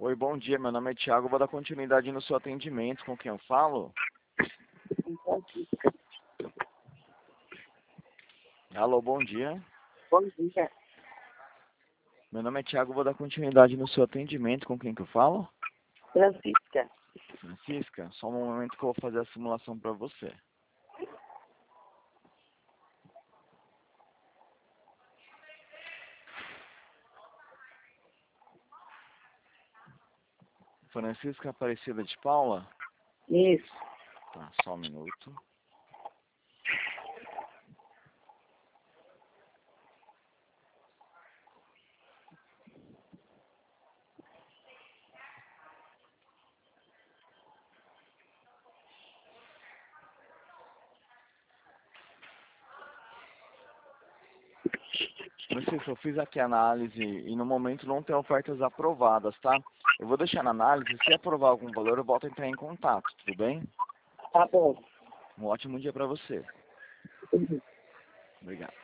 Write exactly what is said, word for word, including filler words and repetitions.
Oi, bom dia. Meu nome é Thiago. Vou dar continuidade no seu atendimento. Com quem eu falo? Alô, bom dia. Bom dia. Meu nome é Thiago. Vou dar continuidade no seu atendimento. Com quem que eu falo? Francisca. Francisca, só um momento que eu vou fazer a simulação para você. Francisca Aparecida de Paula? Isso. Tá, só um minuto. Francisco, eu fiz aqui a análise e no momento não tem ofertas aprovadas, tá? Eu vou deixar na análise, se aprovar algum valor eu volto a entrar em contato, tudo bem? Tá bom. Um ótimo dia para você. Uhum. Obrigado.